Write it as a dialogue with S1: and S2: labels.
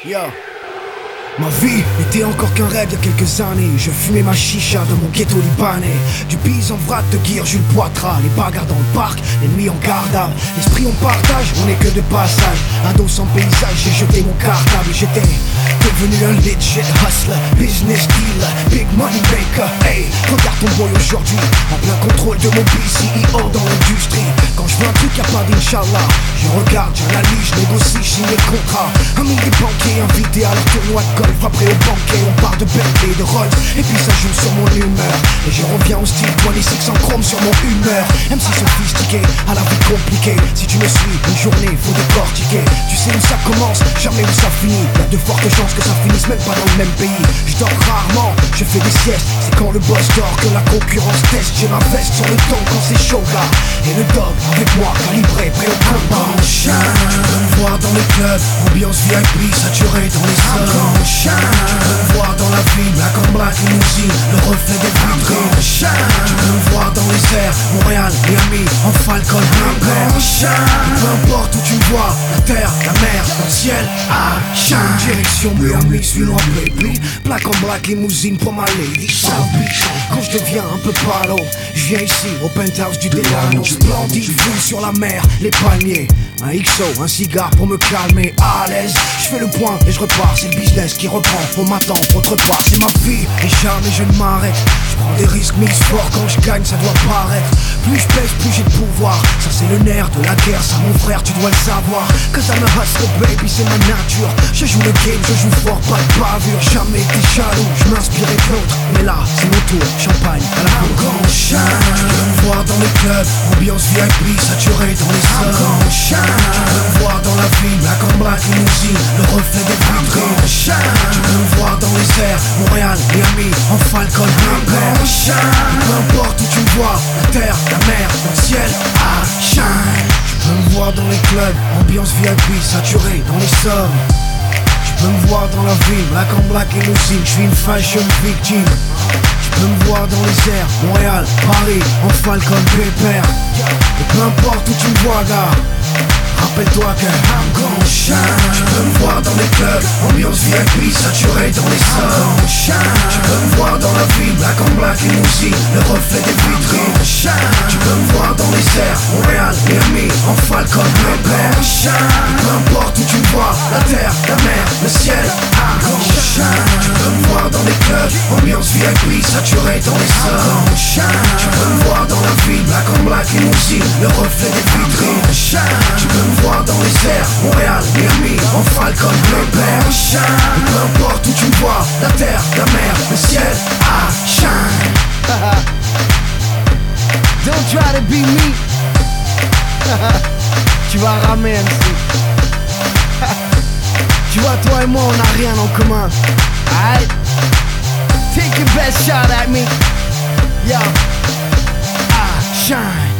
S1: Yo. Ma vie n'était encore qu'un rêve il y a quelques années. Je fumais ma chicha dans mon ghetto libanais. Du bise en vrac de Guire, Jules Poitras. Les bagarres dans le parc, les nuits en gardable. L'esprit on partage, on n'est que de passage. Ado sans paysage, j'ai jeté mon cartable. J'étais devenu un legit hustler, business dealer, big money maker. Hey, regarde ton boy aujourd'hui, en plein contrôle de mon BCEO dans l'industrie. Quand je veux un truc y'a pas d'inshallah, je regarde, j'analyse, je négocie, je signe les contrats. Un millier de banquiers invités à leur tournoi de golf. Après au banquet, on part de Bentley, de Rolls. Et puis ça joue sur mon humeur. Et je reviens au style 26 en chrome sur mon humeur. MC sophistiqué, à la vie compliquée. Si tu me suis, une journée, faut décortiquer. Tu sais où ça commence, jamais où ça finit. Y'a de fortes chances que ça finisse même pas dans le même pays. Je dors rarement, je fais des siestes. C'est quand le boss dort que la concurrence teste. J'ai ma veste sur le temps quand c'est chaud là. Et le dog avec moi, calibré, prêt au combat. Tu peux me voir dans les clubs, ambiance VIP saturée dans les salons. Tu peux me voir dans la ville, black on black limousine, le reflet des vitrines. Tu peux me voir dans les airs, Montréal, Miami, en Falcon, peu importe où tu me vois, la terre, la mer, le ciel, direction Miami, suis loin baby. Black on black limousine pour ma lady South Beach. Quand je deviens un peu palo, je viens ici au penthouse du Delano. Splendide vue sur la mer, les palmiers, un XO, un cigare pour me calmer. À l'aise, je fais le point et je repars. C'est le business qui reprend, on m'attend autre part. C'est ma vie et jamais je ne m'arrête. Je prends des risques mais sport quand je gagne ça doit paraître. Plus je pèse, plus j'ai de pouvoir. Ça c'est le nerf de la guerre, ça mon frère tu dois le savoir. Cause I'm a hustler baby, c'est ma nature. Je joue le game, je joue fort, pas de bavure. Jamais été jaloux, je m'inspirais de l'autre. Mais là c'est mon tour, champagne à la cour. Tu peux me voir dans les clubs, ambiance VIP saturée dans les salons. Tu peux me voir dans la ville, black on black limousine, le reflet des vitrines. Tu peux me voir dans les airs, Montréal, Miami, en Falcon, peu importe où tu me vois, la terre, la mer, le ciel, shine. Tu peux me voir dans les clubs, ambiance VIP saturée dans les sommes. Tu peux me voir dans la ville, black on black limousine, je suis une fashion victime. Tu peux me voir dans les airs, Montréal, Paris, en Falcon, pépère. Et peu importe où tu me vois, gars, rappelle-toi que I'm gon' shine. Tu peux me voir dans les clubs, ambiance VIP saturée dans les salons. Tu peux me voir dans la ville, black on black limousine, le reflet des vitrines. Tu peux me voir dans les airs, Montréal, Miami, en Falcon, pépère. Peu importe où tu me vois, la terre, la mer, le ciel, I'm gon' shine. Tu peux me voir dans les clubs, ambiance VIP saturée dans les salons. Tu peux me voir dans la ville, black on black limousine, le reflet des vitrines. Tu peux me voir dans les airs, Montréal, Miami, en Falcon, pépère. Peu importe où tu me vois, la terre, la mer, le ciel, shine.
S2: Don't try to be me. Tu vas ramer MC. Tu vois, toi et moi on n'a rien en commun. Alright, take your best shot at me. Yo, shine.